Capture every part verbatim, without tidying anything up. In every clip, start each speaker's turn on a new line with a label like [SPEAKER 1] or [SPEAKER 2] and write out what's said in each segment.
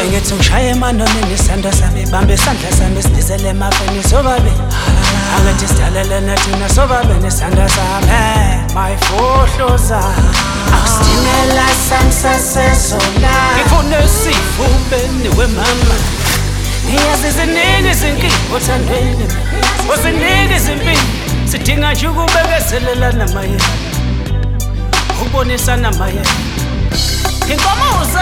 [SPEAKER 1] Ngithi ngishaye emanonini isandla sami bambe isandla sami sidizele emafeni sobabe Angathi sidalelene thina sobabe nesandla sami mayfohloza Akusidinela samsasezola Ngifuna sifubeni wemama Ngiyazi zinini izinkinga othandweni Ozinini izimpilo sidinga nje ukubekezelelana maye Ubonisana maye Inkomoza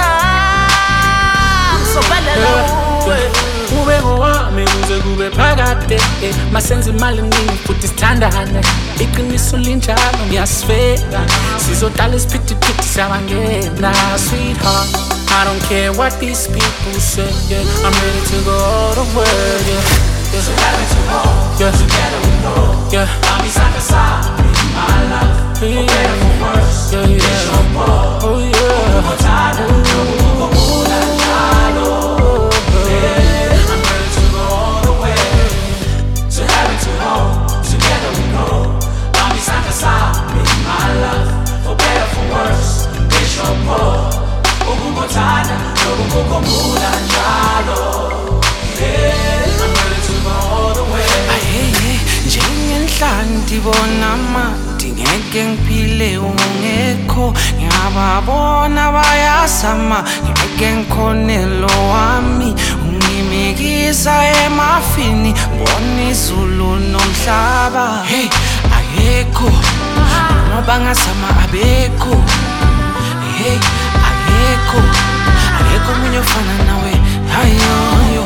[SPEAKER 1] sobelela uwe
[SPEAKER 2] Ube ngowami uze kube phakade masenze imali eningi futhi sithandane iqiniso linjalo ngiyasifela sizodala isiphithiphithi siyabangena sweetheart I don't care what these people say yeah. I'm ready to go all the way yeah. Yeah.
[SPEAKER 3] So happy to hold yeah. Together we go
[SPEAKER 2] yeah.
[SPEAKER 3] Mami side to side my love for
[SPEAKER 2] yeah.
[SPEAKER 3] better for worse
[SPEAKER 2] yeah, yeah.
[SPEAKER 3] It's your ball
[SPEAKER 2] oh yeah
[SPEAKER 3] Ugo tada Ugo mula jalo yeah. I'm ready to go all the way So happy to hold Together we go Mami side to side my love for better for worse It's your ball Ugo tada Ugo mula jalo yeah. I'm ready to go all the way
[SPEAKER 1] Ayeye njengenhlanti bona mati ngeke ngiphile ungekho ngiyababona bayasama ngeke ngikhonelo wami ungimikisa emafini ngibona izulu nomhlaba hey ayekho ngoba ngasama abekho hey ayekho ayekho umunye ofana nawe hayo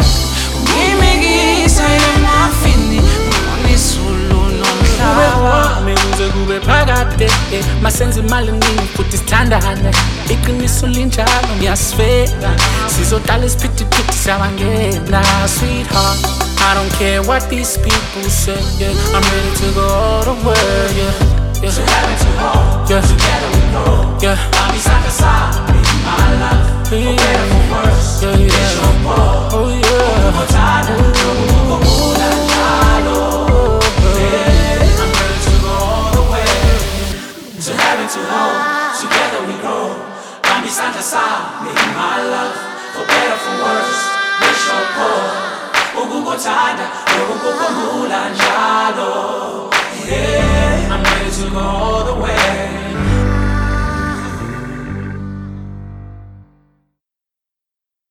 [SPEAKER 1] ngimikisa emafini ngibona izulu nomhlaba
[SPEAKER 2] Uze kube phakade masenze imali eningi futhi sithandane iqiniso linjalo ngiyasifela sizodala isiphithiphithi siyabangena sweetheart I don't care what these people say yeah. I'm ready to go all the way yeah. Yeah.
[SPEAKER 3] So happy to hold
[SPEAKER 2] yeah.
[SPEAKER 3] Together we go
[SPEAKER 2] yeah.
[SPEAKER 3] Mami side to side my love for
[SPEAKER 2] yeah.
[SPEAKER 3] better for worse
[SPEAKER 2] yeah, yeah.
[SPEAKER 3] It's your ball
[SPEAKER 2] oh yeah
[SPEAKER 3] Ugo tada Ugo mula jalo yeah. I'm ready to go all the way So happy to hold Together we grow Mami side to side my love for better for worse It's your ball Ugo tada Ugo mula jalo yeah. I'm ready to go all the way